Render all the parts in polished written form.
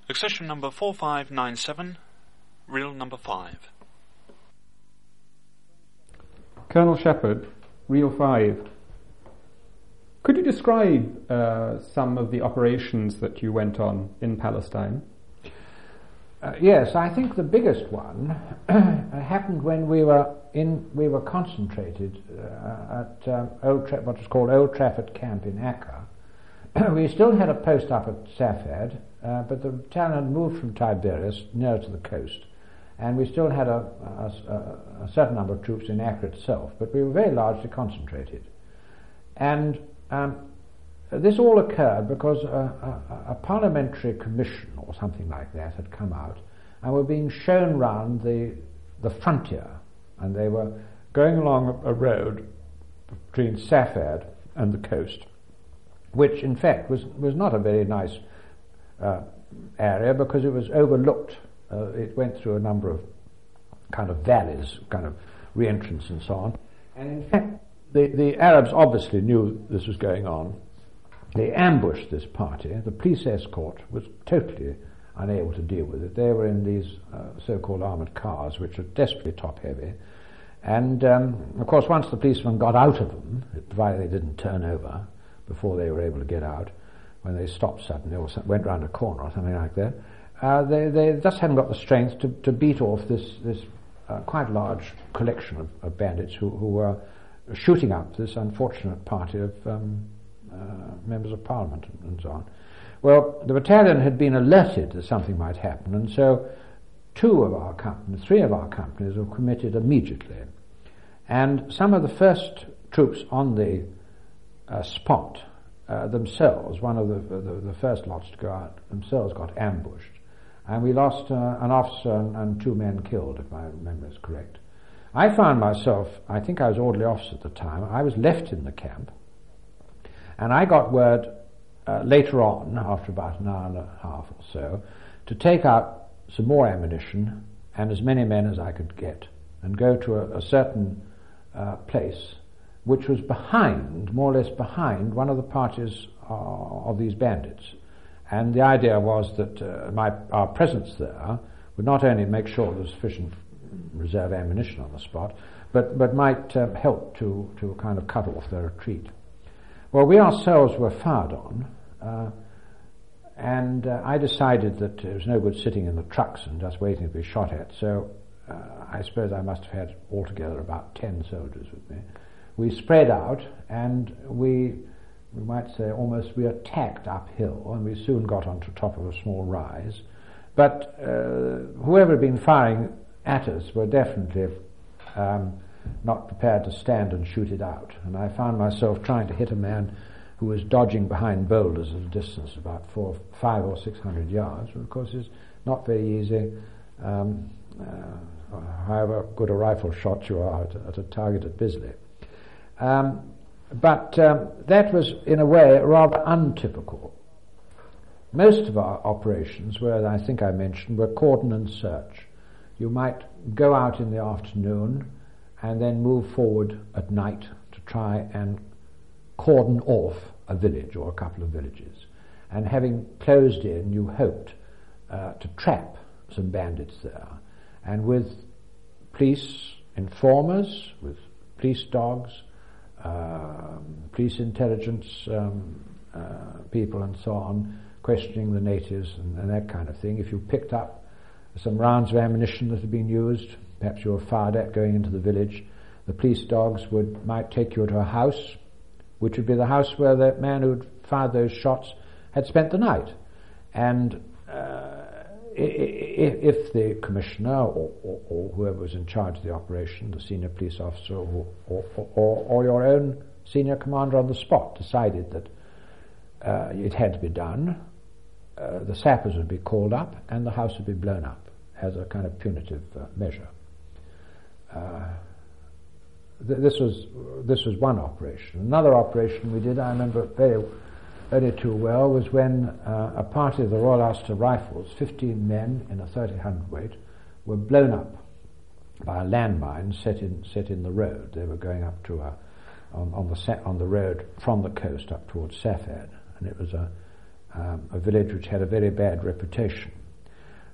Accession number 4597, reel number 5. Colonel Shepherd, reel 5. Could you describe some of the operations that you went on in Palestine? Yes, I think the biggest one happened when we were concentrated at what was called Old Trafford Camp in Acre. We still had a post up at Safed, but the battalion had moved from Tiberias near to the coast, and we still had a certain number of troops in Acre itself, but we were very largely concentrated. And this all occurred because a parliamentary commission or something like that had come out and were being shown round the frontier, and they were going along a road between Safed and the coast, which in fact was not a very nice area because it was overlooked. It went through a number of kind of valleys, kind of re-entrance and so on. And in fact, the Arabs obviously knew this was going on. They ambushed this party. The police escort was totally unable to deal with it. They were in these so-called armoured cars, which are desperately top-heavy. And, of course, once the policemen got out of them, provided they didn't turn over before they were able to get out, when they stopped suddenly or went round a corner or something like that, they just hadn't got the strength to beat off this quite large collection of bandits who were shooting up this unfortunate party of members of parliament and so on. Well, the battalion had been alerted that something might happen, and so three of our companies were committed immediately. And some of the first troops on the spot themselves, one of the first lots to go out, themselves got ambushed. And we lost an officer and 2 men killed, if my memory is correct. I found myself, I think I was orderly officer at the time, I was left in the camp, and I got word later on, after about an hour and a half or so, to take out some more ammunition and as many men as I could get and go to a certain place which was behind, more or less behind, one of the parties of these bandits. And the idea was that our presence there would not only make sure there was sufficient reserve ammunition on the spot, but might help to kind of cut off their retreat. Well, we ourselves were fired on, and I decided that it was no good sitting in the trucks and just waiting to be shot at, so I suppose I must have had altogether about 10 soldiers with me. We spread out, and we might say almost we attacked uphill, and we soon got onto top of a small rise. But whoever had been firing at us were definitely not prepared to stand and shoot it out. And I found myself trying to hit a man who was dodging behind boulders at a distance of about 500 or 600 yards, which of course is not very easy, however good a rifle shot you are at a target at Bisley. But that was, in a way, rather untypical. Most of our operations were, I think I mentioned, were cordon and search. You might go out in the afternoon and then move forward at night to try and cordon off a village or a couple of villages. And having closed in, you hoped to trap some bandits there. And with police informers, with police dogs, police intelligence people and so on, questioning the natives and that kind of thing. If you picked up some rounds of ammunition that had been used, perhaps you were fired at going into the village, the police dogs might take you to a house, which would be the house where the man who had fired those shots had spent the night. And if the commissioner or whoever was in charge of the operation, the senior police officer or your own senior commander on the spot decided that it had to be done, the sappers would be called up and the house would be blown up as a kind of punitive measure. This was one operation. Another operation we did, I remember only too well, was when a party of the Royal Ulster Rifles, 15 men in a 30 hundredweight, were blown up by a landmine set in the road. They were going up to on the road from the coast up towards Safed, and it was a village which had a very bad reputation.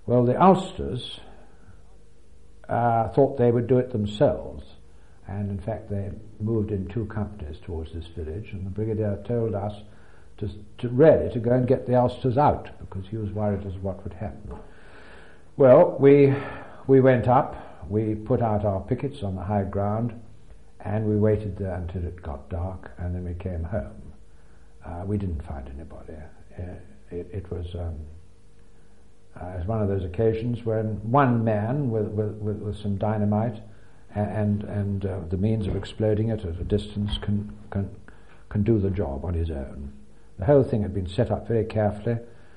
Well, the Ulsters thought they would do it themselves, and in fact they moved in 2 companies towards this village, and the brigadier told us to go and get the Ulsters out, because he was worried as to what would happen. Well, we went up, we put out our pickets on the high ground, and we waited there until it got dark, and then we came home. We didn't find anybody. It was one of those occasions when one man with some dynamite and the means of exploding it at a distance can do the job on his own. The whole thing had been set up very carefully.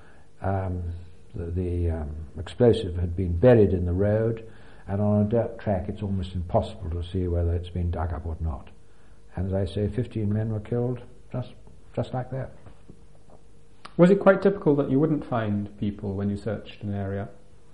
The explosive had been buried in the road, and on a dirt track it's almost impossible to see whether it's been dug up or not. And as I say, 15 men were killed just like that. Was it quite typical that you wouldn't find people when you searched an area?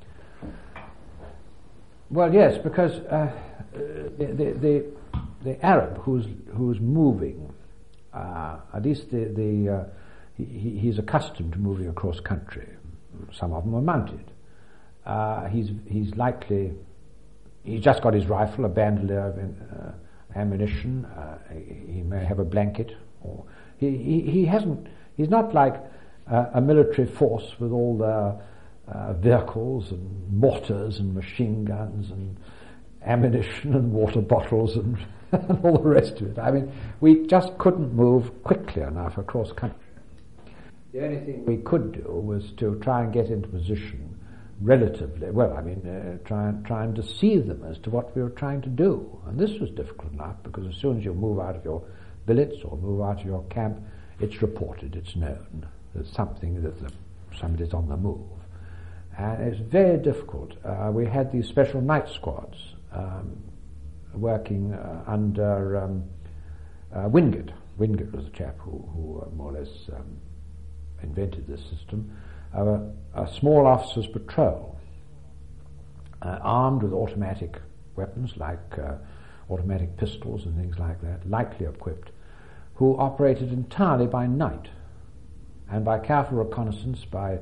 Well, yes, because the Arab who's moving, at least he's accustomed to moving across country. Some of them are mounted. He's likely. He's just got his rifle, a bandolier of ammunition. He may have a blanket, or he hasn't. He's not like a military force with all their vehicles and mortars and machine guns and ammunition and water bottles and all the rest of it. I mean, we just couldn't move quickly enough across country. The only thing we could do was to try and get into position relatively, try and deceive them as to what we were trying to do. And this was difficult enough, because as soon as you move out of your billets or move out of your camp, it's reported, it's known. There's something that somebody's on the move. And it's very difficult. We had these special night squads working under Wingate. Wingate was the chap who more or less invented this system. A small officer's patrol, armed with automatic weapons like automatic pistols and things like that, lightly equipped, who operated entirely by night and by careful reconnaissance, by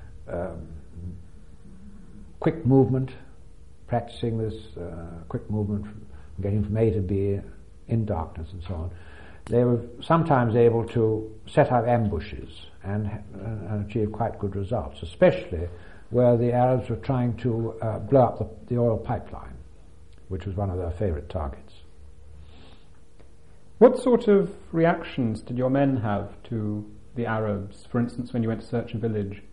quick movement, practicing this quick movement, getting from A to B in darkness and so on. They were sometimes able to set up ambushes and achieve quite good results, especially where the Arabs were trying to blow up the oil pipeline, which was one of their favourite targets. What sort of reactions did your men have to the Arabs, for instance, when you went to search a village?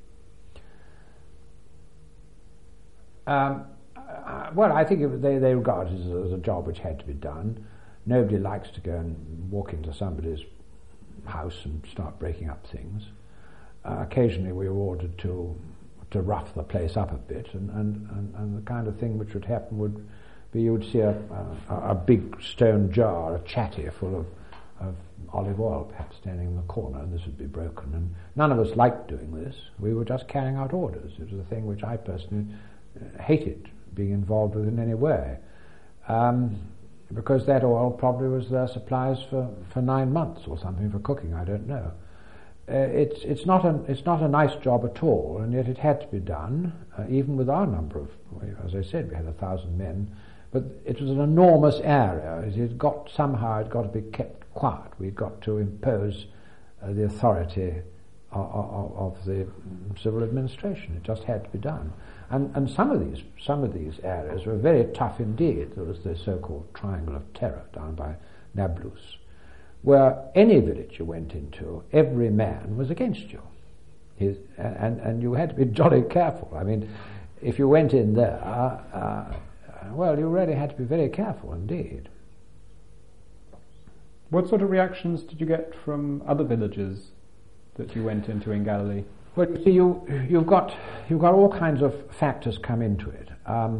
Well, I think they regarded it as a job which had to be done. Nobody likes to go and walk into somebody's house and start breaking up things. Occasionally we were ordered to rough the place up a bit, and the kind of thing which would happen would be you would see a big stone jar, a chatty full of olive oil perhaps standing in the corner, and this would be broken. And none of us liked doing this. We were just carrying out orders. It was a thing which I personally hated being involved with in any way. Because that oil probably was their supplies for 9 months or something for cooking, I don't know. It's not a nice job at all, and yet it had to be done, even with our number of, as I said, we had 1,000 men, but it was an enormous area. It had got to be kept quiet. We'd got to impose the authority of the civil administration. It just had to be done. And some of these areas were very tough indeed. There was the so-called Triangle of Terror down by Nablus, where any village you went into, every man was against you. And you had to be jolly careful. I mean, if you went in there, you really had to be very careful indeed. What sort of reactions did you get from other villages that you went into in Galilee? Well, you see, you've got all kinds of factors come into it.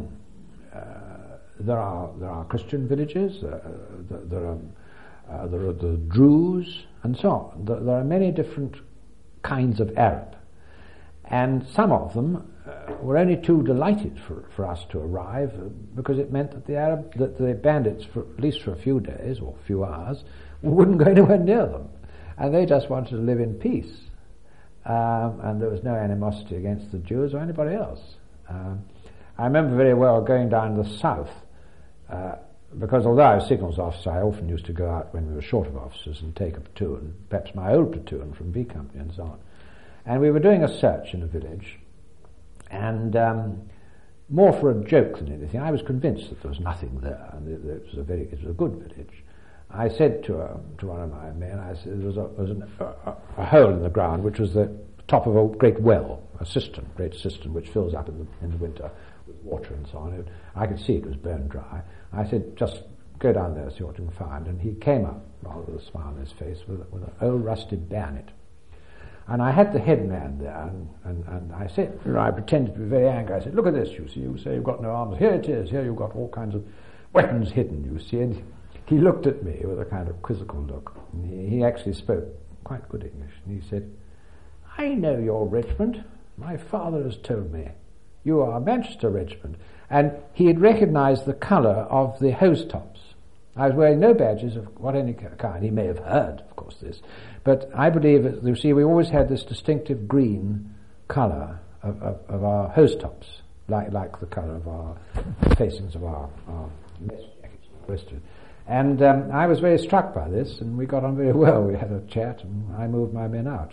There are Christian villages. There are the Druze, and so on. There are many different kinds of Arab, and some of them were only too delighted for us to arrive, because it meant that the bandits, at least for a few days or a few hours, wouldn't go anywhere near them, and they just wanted to live in peace. And there was no animosity against the Jews or anybody else. I remember very well going down to the south, because although I was signals officer, I often used to go out when we were short of officers and take a platoon, perhaps my old platoon from B Company and so on. And we were doing a search in a village, and more for a joke than anything, I was convinced that there was nothing there, and it was a good village. I said to one of my men, I said there was a hole in the ground which was the top of a great well, great cistern which fills up in the winter with water and so on. I could see it was bone dry. I said, just go down there, see what you can find. And he came up, rather with a smile on his face, with an old rusty bayonet. And I had the head man there, and I said, I pretended to be very angry. I said, look at this, you see, you say you've got no arms. Here it is, here you've got all kinds of weapons hidden, you see. And he looked at me with a kind of quizzical look. And he actually spoke quite good English. And he said, I know your regiment. My father has told me. You are a Manchester regiment. And he had recognised the colour of the hose tops. I was wearing no badges of any kind. He may have heard, of course, this. But I believe, you see, we always had this distinctive green colour of our hose tops, like the colour of our facings of our mess jackets. And I was very struck by this, and we got on very well. We had a chat, and I moved my men out.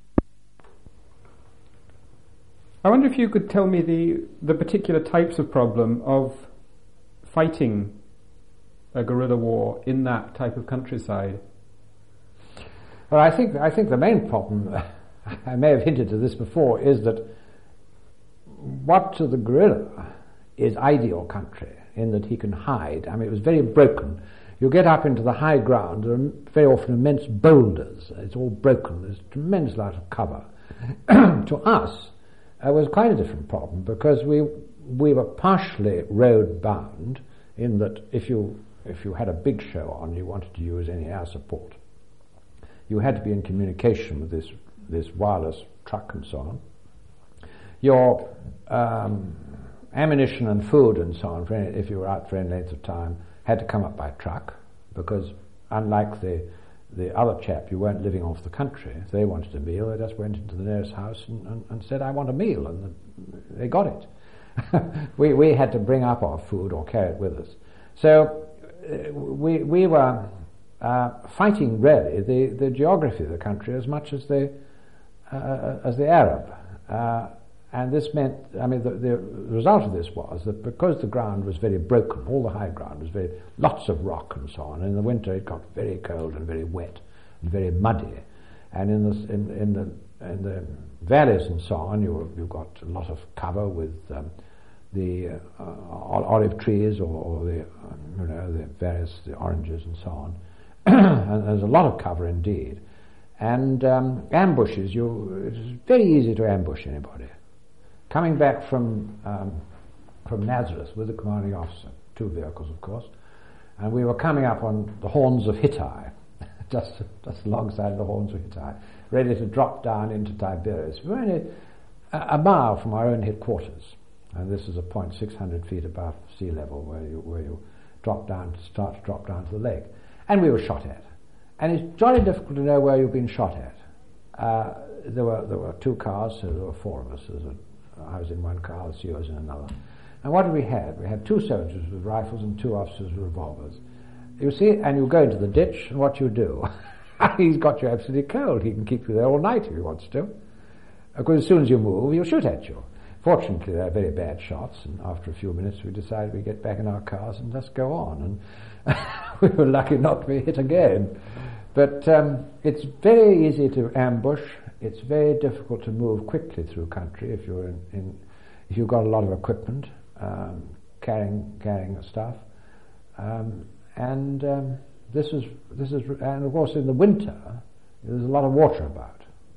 I wonder if you could tell me the particular types of problem of fighting a guerrilla war in that type of countryside. Well, I think the main problem, I may have hinted to this before, is that what to the guerrilla is ideal country in that he can hide. I mean, it was very broken. You get up into the high ground, there are very often immense boulders. It's all broken. There's a tremendous amount of cover. To us, it was quite a different problem because we were partially road bound in that if you had a big show on, you wanted to use any air support, you had to be in communication with this wireless truck and so on. Your ammunition and food and so on, if you were out for any length of time, had to come up by truck because unlike the other chap, you weren't living off the country. If they wanted a meal, they just went into the nearest house and said, I want a meal, and they got it. we had to bring up our food or carry it with us. So we were fighting really the geography of the country as much as the Arab. And this meant, I mean, the result of this was that because the ground was very broken, all the high ground was lots of rock and so on. In the winter it got very cold and very wet and very muddy. And in the valleys and so on, you got a lot of cover with the olive trees or the the oranges and so on. And there's a lot of cover indeed. And ambushes, it's very easy to ambush anybody. Coming back from Nazareth with the commanding officer, 2 vehicles of course, and we were coming up on the Horns of Hittai, just alongside the Horns of Hittai, ready to drop down into Tiberias. We were only a mile from our own headquarters, and this is a point 600 feet above sea level where you start to drop down to the lake. And we were shot at. And it's jolly difficult to know where you've been shot at. There were 2 cars, so there were 4 of us. I was in one car, the CEO was in another. And what did we have? We had 2 soldiers with rifles and 2 officers with revolvers. You see, and you go into the ditch, and what you do? He's got you absolutely cold. He can keep you there all night if he wants to. Because as soon as you move, he'll shoot at you. Fortunately, they're very bad shots, and after a few minutes we decided we'd get back in our cars and just go on. And we were lucky not to be hit again. But it's very easy to ambush. It's very difficult to move quickly through country if you've got a lot of equipment, carrying stuff, and this is and of course in the winter there's a lot of water about.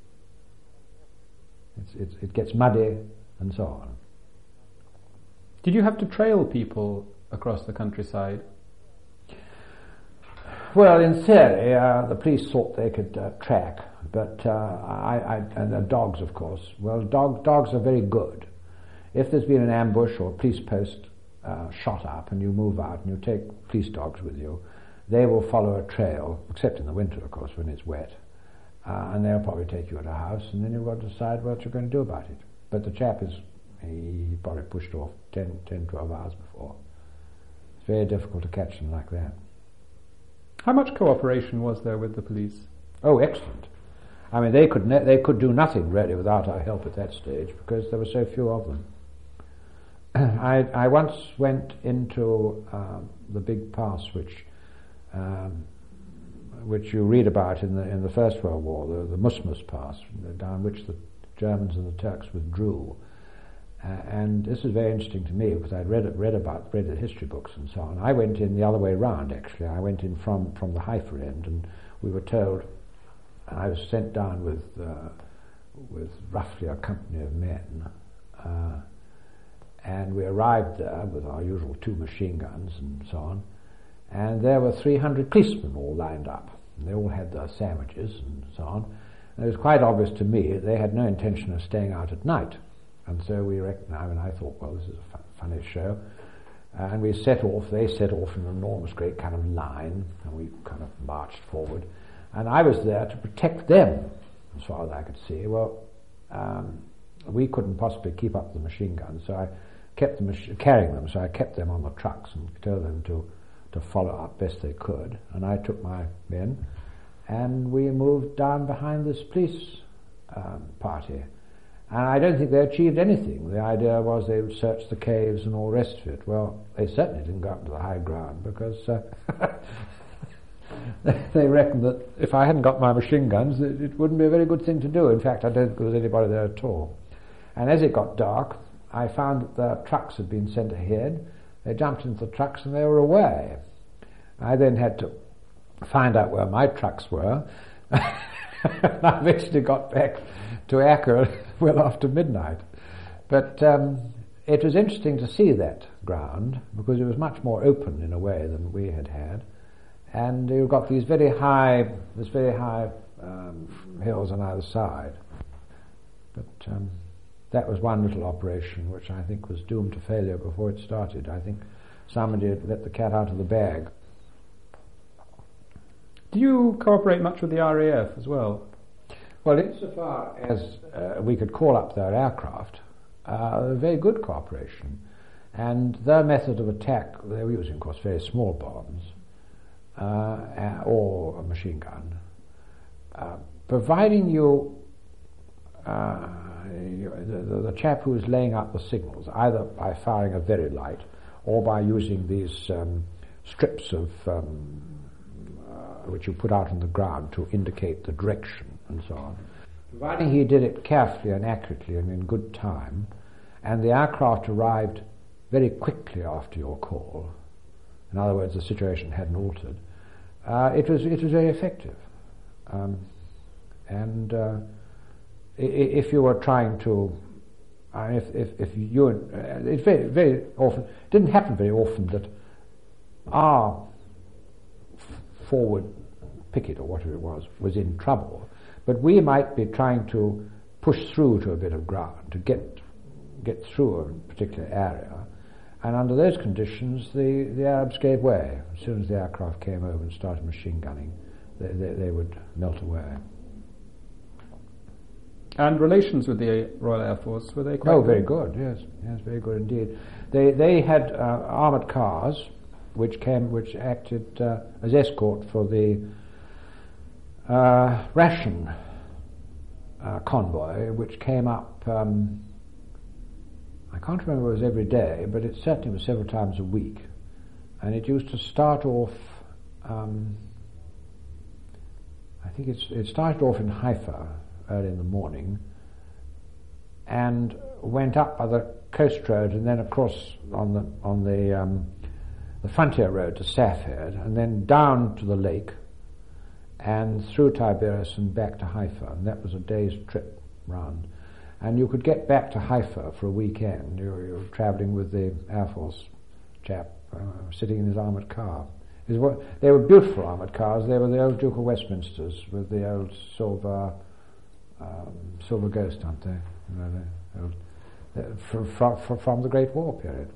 It gets muddy and so on. Did you have to trail people across the countryside? Well, in theory, the police thought they could track, but and the dogs, of course. Well, dogs are very good. If there's been an ambush or a police post shot up and you move out and you take police dogs with you, they will follow a trail, except in the winter, of course, when it's wet, and they'll probably take you to a house, and then you've got to decide what you're going to do about it. But the chap is He probably pushed off 10, 12 hours before. It's very difficult to catch them like that. How much cooperation was there with the police? Oh, excellent. I mean, they could do nothing really without our help at that stage because there were so few of them. I once went into the big pass which you read about in the First World War, the Musmus Pass, down which the Germans and the Turks withdrew. And this is very interesting to me because I'd read the history books and so on. I went in the other way round, actually. I went in from the Haifa end, and we were told, and I was sent down with roughly a company of men, and we arrived there with our usual 2 machine guns and so on, and there were 300 policemen all lined up. And they all had their sandwiches and so on. And it was quite obvious to me that they had no intention of staying out at night. And so I thought, well, this is a funny show. And we set off, they set off in an enormous great kind of line, and we kind of marched forward. And I was there to protect them, as far as I could see. Well, we couldn't possibly keep up the machine guns, so I kept carrying them, so I kept them on the trucks and told them to follow up best they could. And I took my men, and we moved down behind this police party. And I don't think they achieved anything. The idea was they would search the caves and all the rest of it. Well, they certainly didn't go up to the high ground because they reckoned that if I hadn't got my machine guns, it wouldn't be a very good thing to do. In fact, I don't think there was anybody there at all. And as it got dark, I found that the trucks had been sent ahead. They jumped into the trucks and they were away. I then had to find out where my trucks were. I eventually got back to Acre well after midnight. But it was interesting to see that ground because it was much more open in a way than we had. And you've got these very high hills on either side. But that was one little operation which I think was doomed to failure before it started. I think somebody had let the cat out of the bag. Do you cooperate much with the RAF as well? Well, insofar as we could call up their aircraft, very good cooperation. And their method of attack, they were using, of course, very small bombs or a machine gun, providing you the chap who is laying out the signals, either by firing a very light or by using these strips of which you put out on the ground to indicate the direction and so on. Providing he did it carefully and accurately and in good time, and the aircraft arrived very quickly after your call, in other words, the situation hadn't altered, it was very effective. If you were trying to, if you, it's very often, it didn't happen very often that our forward picket, or whatever it was in trouble, but we might be trying to push through to a bit of ground, to get through a particular area, and under those conditions the Arabs gave way. As soon as the aircraft came over and started machine gunning, they would melt away. And relations with the Royal Air Force, were they quite good? Very good, yes, very good indeed. They had armoured cars which acted as escort for the ration convoy, which came up, I can't remember if it was every day, but it certainly was several times a week. And it used to start off, I think it started off in Haifa early in the morning and went up by the coast road and then across on the frontier road to Safed, and then down to the lake and through Tiberias and back to Haifa, and that was a day's trip round. And you could get back to Haifa for a weekend. You were travelling with the Air Force chap sitting in his armoured car. They were beautiful armoured cars. They were the old Duke of Westminster's with the old silver ghost, aren't they? From the Great War period.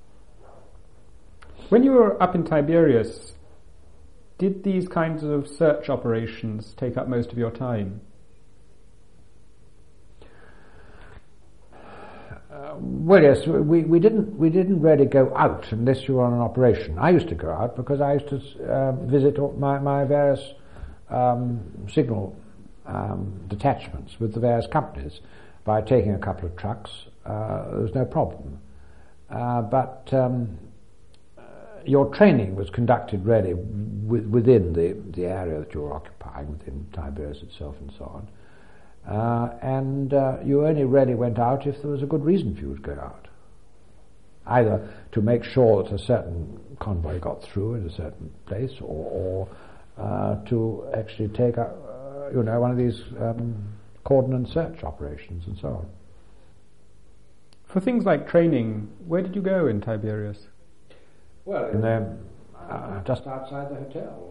When you were up in Tiberias, did these kinds of search operations take up most of your time? Well, yes, we didn't really go out unless you were on an operation. I used to go out because I used to visit my various signal detachments with the various companies. By taking a couple of trucks, there was no problem. But your training was conducted really within the area that you were occupying, within Tiberias itself and so on. And you only really went out if there was a good reason for you to go out. Either to make sure that a certain convoy got through at a certain place, or to actually take one of these cordon and search operations and so on. For things like training, where did you go in Tiberias? Well, just outside the hotel.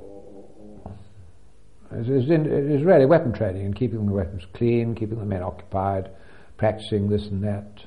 It was really weapon training and keeping the weapons clean, keeping the men occupied, practicing this and that,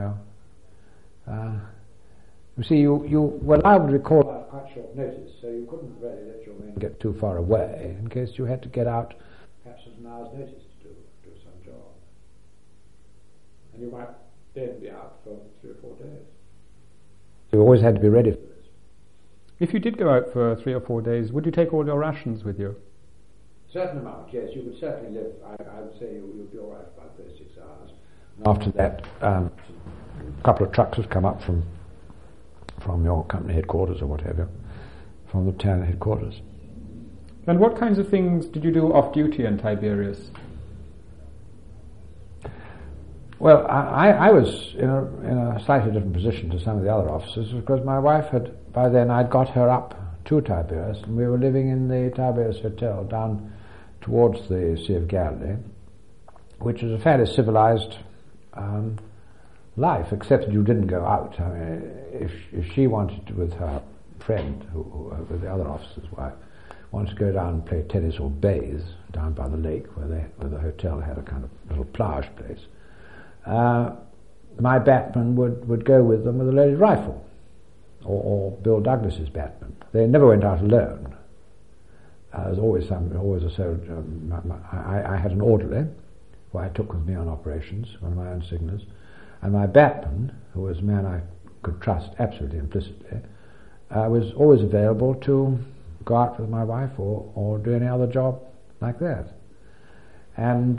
You see, you were liable to be called out at quite short notice, so you couldn't really let your men get too far away in case you had to get out perhaps at an hour's notice to do some job. And you might then be out for 3 or 4 days. So you always had to be ready for this. If you did go out for 3 or 4 days, would you take all your rations with you? Certain amount, yes. You would certainly live, I would say you'd be all right for about 36 hours. And after that, a couple of trucks would come up from your company headquarters or whatever, from the town headquarters. And what kinds of things did you do off-duty in Tiberias? Well, I was in a slightly different position to some of the other officers because my wife by then I'd got her up to Tiberias, and we were living in the Tiberias Hotel down towards the Sea of Galilee, which is a fairly civilized life, except that you didn't go out. I mean, if she wanted to, with her friend, with the other officer's wife, wanted to go down and play tennis or bathe down by the lake where the hotel had a kind of little plage place, my batman would go with them with a loaded rifle, or Bill Douglas's batman. They never went out alone. There's always a soldier. I had an orderly who I took with me on operations, one of my own signallers, and my batman, who was a man I could trust absolutely implicitly, was always available to go out with my wife or do any other job like that. And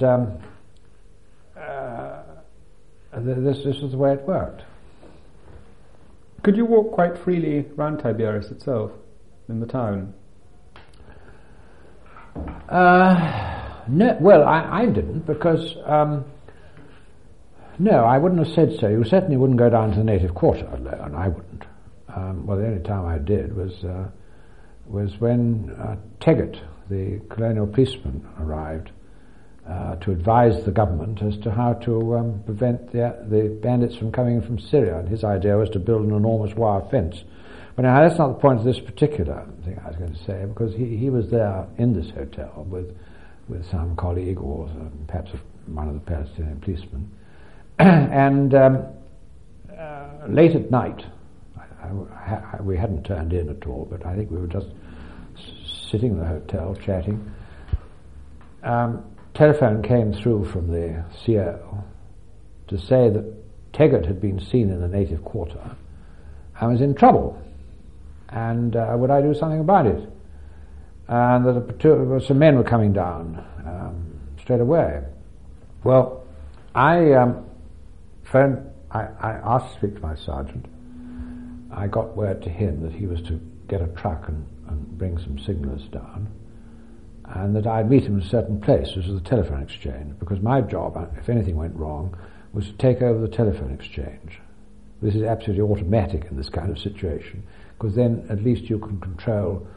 this was the way it worked. Could you walk quite freely around Tiberias itself, in the town? No, well, I didn't, because no, I wouldn't have said so. You certainly wouldn't go down to the native quarter alone. I wouldn't. Well, the only time I did was when Teggett, the colonial policeman, arrived to advise the government as to how to prevent the bandits from coming in from Syria. And his idea was to build an enormous wire fence. But now that's not the point of this particular thing I was going to say, because he was there in this hotel with some colleague or perhaps one of the Palestinian policemen. And late at night, we hadn't turned in at all, but I think we were just sitting in the hotel chatting. Telephone came through from the CO to say that Teggett had been seen in the native quarter and was in trouble, and would I do something about it? And that some men were coming down straight away. Well, I asked to speak to my sergeant. I got word to him that he was to get a truck and bring some signallers down, and that I'd meet him in a certain place, which was the telephone exchange, because my job, if anything went wrong, was to take over the telephone exchange. This is absolutely automatic in this kind of situation, because then at least you can control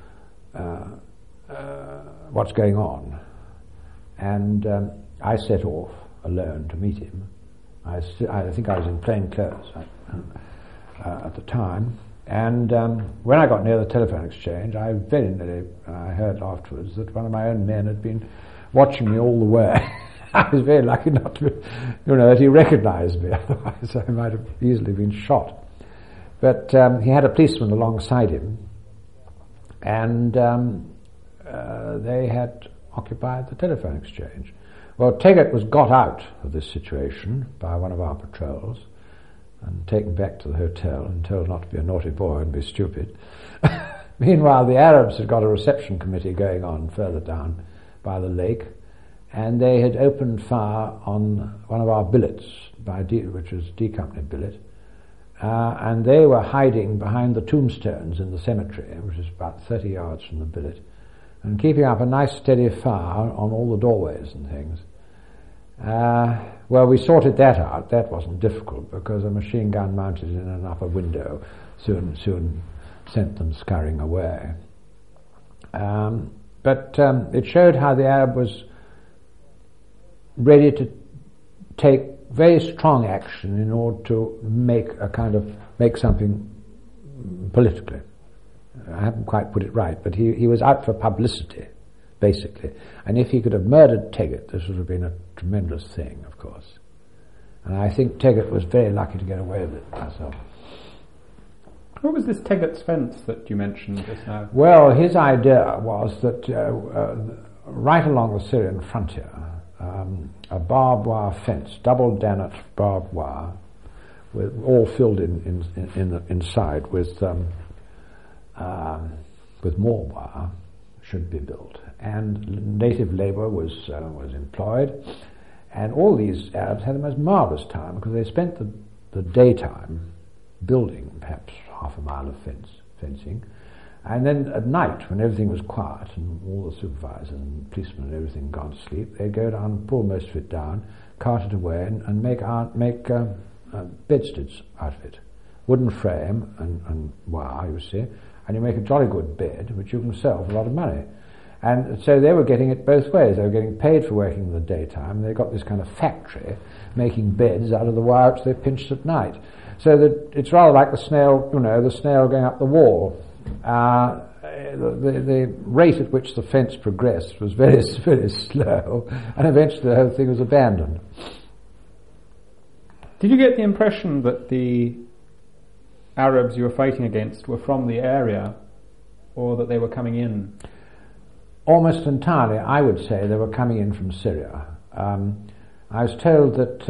what's going on. And I set off alone to meet him. I think I was in plain clothes at the time. And when I got near the telephone exchange, I heard afterwards that one of my own men had been watching me all the way. I was very lucky not to, that he recognized me, otherwise I might have easily been shot. But he had a policeman alongside him, and they had occupied the telephone exchange. Well, Teggett was got out of this situation by one of our patrols, and taken back to the hotel and told not to be a naughty boy and be stupid. Meanwhile, the Arabs had got a reception committee going on further down by the lake, and they had opened fire on one of our billets, which was D Company billet, and they were hiding behind the tombstones in the cemetery, which is about 30 yards from the billet, and keeping up a nice steady fire on all the doorways and things. Well, we sorted that out. That wasn't difficult because a machine gun mounted in an upper window soon sent them scurrying away. But it showed how the Arab was ready to take very strong action in order to make something politically. I haven't quite put it right, but he was out for publicity, basically. And if he could have murdered Teggett, this would have been a tremendous thing, of course. And I think Teggett was very lucky to get away with it myself. What was this Teggett's fence that you mentioned just now? Well, his idea was that right along the Syrian frontier, a barbed wire fence, double Dannet barbed wire, all filled inside with more wire, should be built, and native labour was employed, and all these Arabs had the most marvellous time because they spent the daytime building perhaps half a mile of fencing, and then at night when everything was quiet and all the supervisors and policemen and everything gone to sleep, they'd go down, pull most of it down, cart it away and make bedsteads out of it, wooden frame and wire, you see, and you make a jolly good bed which you can sell for a lot of money. And so they were getting it both ways. They were getting paid for working in the daytime. They got this kind of factory making beds out of the wire which they pinched at night. So that it's rather like the snail going up the wall. The rate at which the fence progressed was very, very slow, and eventually the whole thing was abandoned. Did you get the impression that the Arabs you were fighting against were from the area, or that they were coming in? Almost entirely, I would say, they were coming in from Syria. I was told that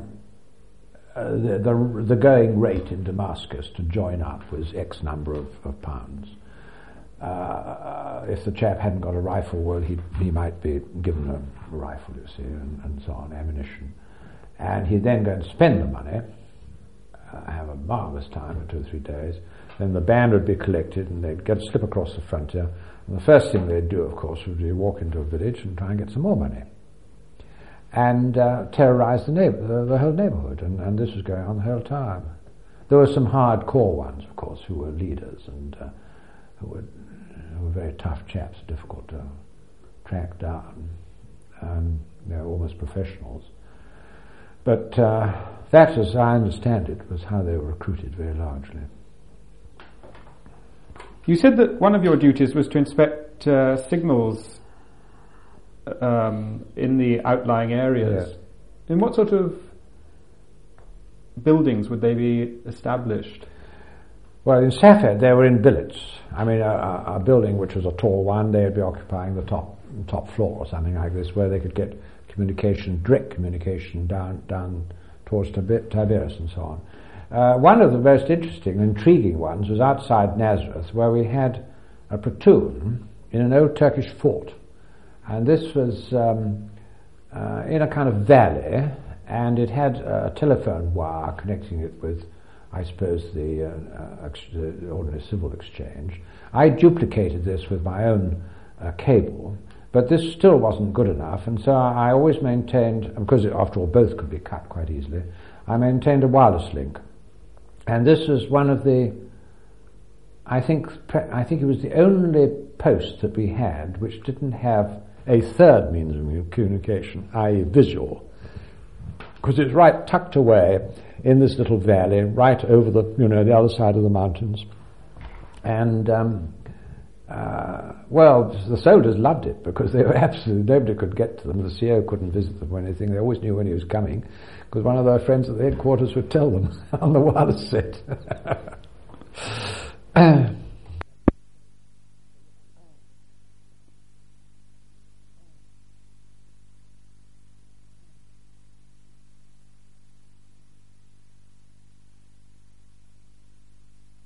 the going rate in Damascus to join up was X number of pounds. If the chap hadn't got a rifle, well, he might be given a rifle, you see, and so on, ammunition. And he'd then go and spend the money, have a marvellous time for 2 or 3 days. Then the band would be collected and they'd slip across the frontier. And the first thing they'd do, of course, would be walk into a village and try and get some more money. And terrorise the whole neighbourhood. And this was going on the whole time. There were some hardcore ones, of course, who were leaders and who were very tough chaps, difficult to track down. They were almost professionals. But that, as I understand it, was how they were recruited very largely. You said that one of your duties was to inspect signals in the outlying areas. Yes. In what sort of buildings would they be established? Well, in Safed they were in billets. I mean, a building which was a tall one, they would be occupying the top floor or something like this, where they could get direct communication down towards Tiberias and so on. One of the most interesting and intriguing ones was outside Nazareth, where we had a platoon in an old Turkish fort. And this was in a kind of valley, and it had a telephone wire connecting it with, I suppose, the ordinary civil exchange. I duplicated this with my own cable, but this still wasn't good enough, and so I always maintained, because after all both could be cut quite easily, I maintained a wireless link. And this was one of the, I think it was the only post that we had which didn't have a third means of communication, i.e. visual, because it's right tucked away in this little valley, right over the other side of the mountains. And well, the soldiers loved it because they were absolutely, nobody could get to them. The CO couldn't visit them or anything. They always knew when he was coming because one of their friends at the headquarters would tell them on the wireless set.